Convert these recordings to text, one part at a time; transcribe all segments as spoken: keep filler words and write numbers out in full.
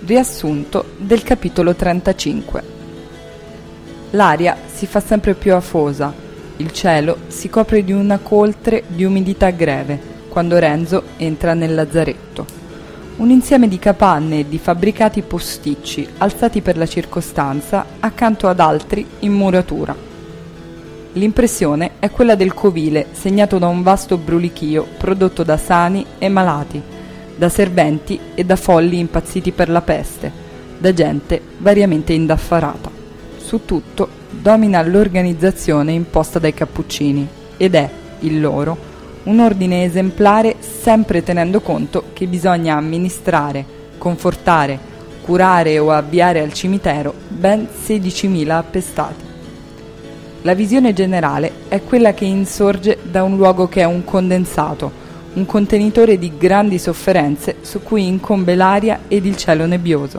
Riassunto del capitolo trentacinque. L'aria si fa sempre più afosa, il cielo si copre di una coltre di umidità greve quando Renzo entra nel lazzaretto. Un insieme di capanne e di fabbricati posticci alzati per la circostanza accanto ad altri in muratura. L'impressione è quella del covile segnato da un vasto brulichio prodotto da sani e malati, da serventi e da folli impazziti per la peste, da gente variamente indaffarata. Su tutto domina l'organizzazione imposta dai cappuccini ed è, il loro, un ordine esemplare sempre tenendo conto che bisogna amministrare, confortare, curare o avviare al cimitero ben sedicimila appestati. La visione generale è quella che insorge da un luogo che è un condensato, un contenitore di grandi sofferenze su cui incombe l'aria ed il cielo nebbioso.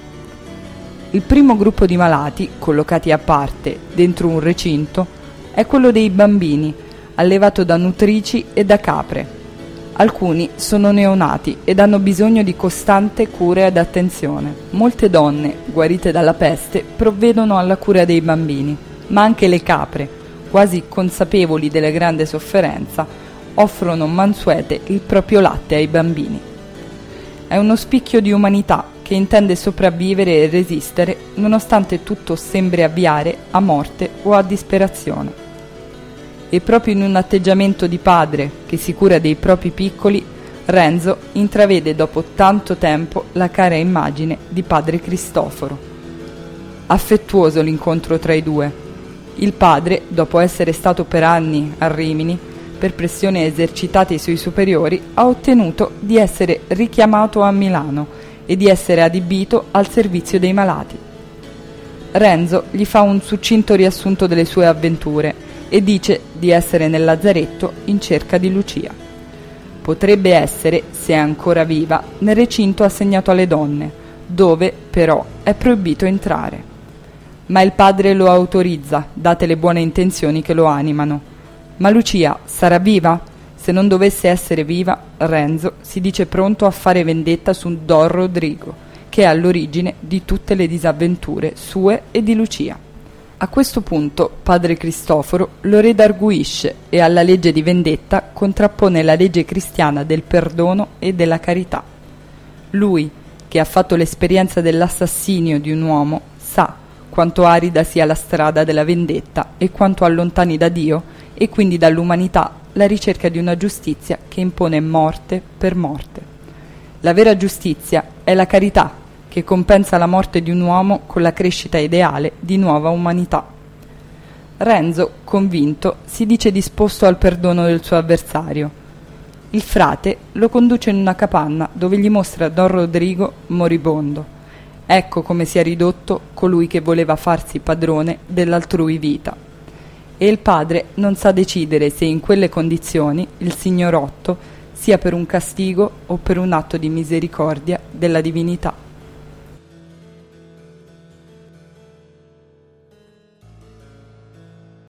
Il primo gruppo di malati, collocati a parte dentro un recinto, è quello dei bambini, allevato da nutrici e da capre. Alcuni sono neonati ed hanno bisogno di costante cura ed attenzione. Molte donne, guarite dalla peste, provvedono alla cura dei bambini, ma anche le capre, quasi consapevoli della grande sofferenza, offrono mansuete il proprio latte ai bambini. È uno spicchio di umanità che intende sopravvivere e resistere nonostante tutto sembri avviare a morte o a disperazione. E proprio in un atteggiamento di padre che si cura dei propri piccoli, Renzo intravede dopo tanto tempo la cara immagine di padre Cristoforo. Affettuoso l'incontro tra i due. Il padre, dopo essere stato per anni a Rimini, per pressioni esercitate sui superiori, ha ottenuto di essere richiamato a Milano e di essere adibito al servizio dei malati. Renzo gli fa un succinto riassunto delle sue avventure e dice di essere nel lazzaretto in cerca di Lucia. Potrebbe essere, se è ancora viva, nel recinto assegnato alle donne, dove però è proibito entrare. Ma il padre lo autorizza, date le buone intenzioni che lo animano. Ma Lucia sarà viva? Se non dovesse essere viva, Renzo si dice pronto a fare vendetta su Don Rodrigo, che è all'origine di tutte le disavventure sue e di Lucia. A questo punto padre Cristoforo lo redarguisce e alla legge di vendetta contrappone la legge cristiana del perdono e della carità. Lui, che ha fatto l'esperienza dell'assassinio di un uomo, sa quanto arida sia la strada della vendetta e quanto allontani da Dio e quindi dall'umanità la ricerca di una giustizia che impone morte per morte. La vera giustizia è la carità, che compensa la morte di un uomo con la crescita ideale di nuova umanità. Renzo, convinto, si dice disposto al perdono del suo avversario. Il frate lo conduce in una capanna dove gli mostra Don Rodrigo moribondo. Ecco come si è ridotto colui che voleva farsi padrone dell'altrui vita. E il padre non sa decidere se in quelle condizioni il signorotto sia per un castigo o per un atto di misericordia della divinità.